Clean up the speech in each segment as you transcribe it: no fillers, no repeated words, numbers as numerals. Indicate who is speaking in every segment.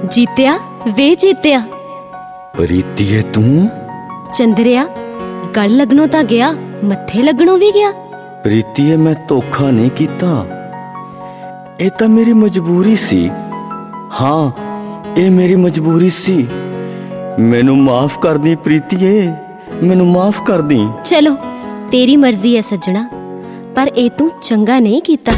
Speaker 1: जीत्या वे जीत्या।
Speaker 2: प्रीतिए तू?
Speaker 1: चंद्रिया गल लगनों तां गया, मत्थे लगनों भी गया।
Speaker 2: प्रीतिए मैं धोखा नहीं कीता, ये तो मेरी मजबूरी सी। हाँ ये मेरी मजबूरी सी, मैनू माफ कर दी प्रीतिए, मैनू माफ कर दी।
Speaker 1: चलो तेरी मर्जी है सज्जना, पर ए तू चंगा नहीं कीता।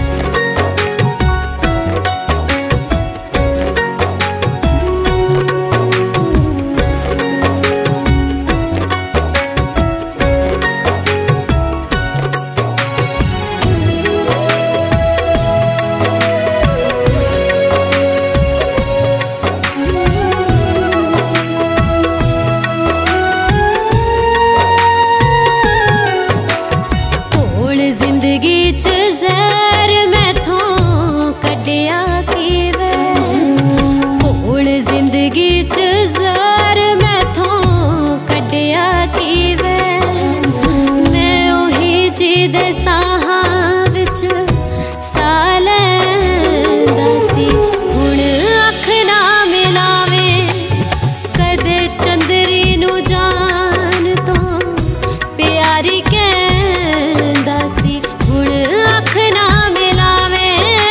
Speaker 3: जिंदगी च ज़हर मैथों कढ़िया कीवे, हुण जिंदगी च ज़हर मैथों कढ़िया कीवे। मैं ओही जी दे साहां विच साह लैंदा सी, हुण अख ना मिलावे कदे चंदरी नू जान तो प्यारी कहंदा सी। हुण अख ना मिलावे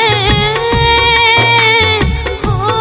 Speaker 3: हो,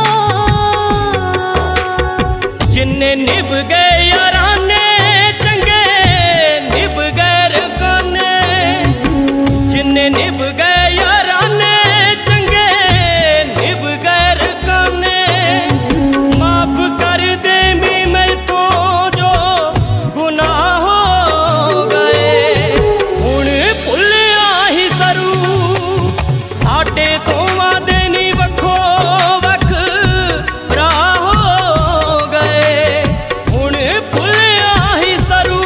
Speaker 4: जिन्ने निभ गए याराने चंगे निभ गए रकाने, जिन्ने निभ गए याराने चंगे निभ गए रकाने। माफ कर दे भी मैं तो जो गुनाह हो गए, हुण भुलिया ही सरू साडे दोवां दे नी वखो वख राह हो गए। हुण भुलिया ही सरू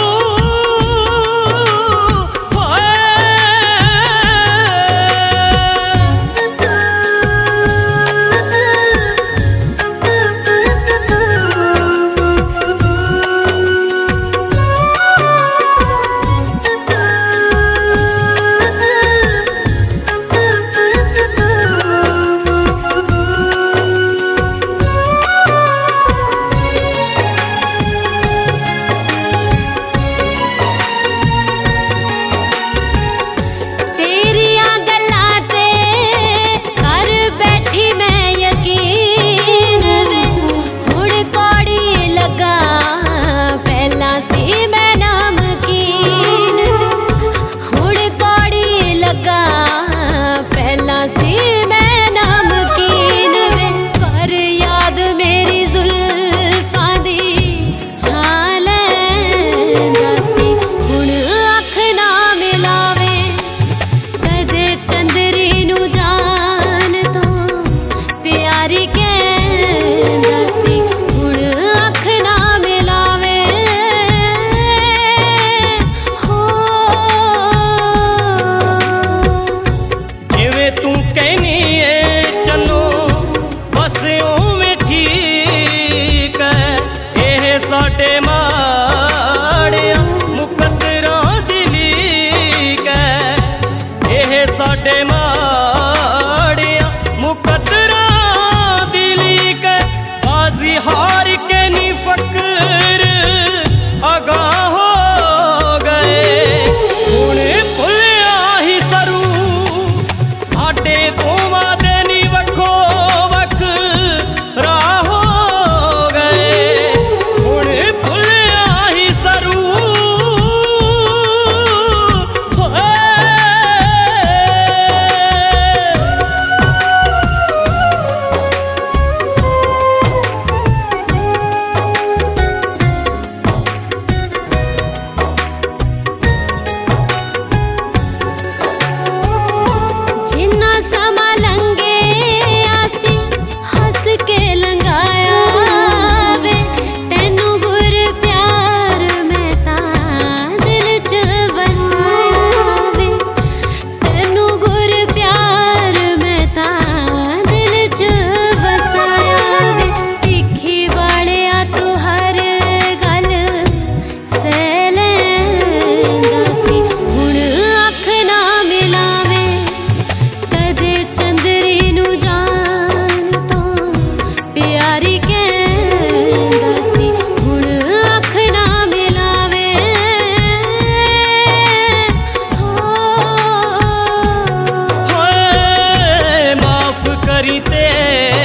Speaker 3: तेरियां गल्लां ते कर बैठी मैं यकीन वे। हुण कौड़ी लगा पहला सी मैं नमकीन वे, हुण कौड़ी लगा पहला सी मैं नमकीन वे। कर याद मेरी जुल्फां दी छां लैंदा सी, हुण अख ना मिलावे कदे चंदरी नू जान तो प्यारी कहंदा सी। हुण अख ना मिलावे हो,
Speaker 4: जिवें तू कहनी है चलो बस उवें ठीक है। एह साडे माड़िया मुकद्दरां दी लीक है, एह साडे माड़िया मुकद्दरां दी लीक है। बाजी हार के नी फकर अगां हो गए, हुण भुलिया ही सरू साडे दोवां दे नी वखो वख राह हो गए। हुण भुलिया ही सरू होए। मेरी ते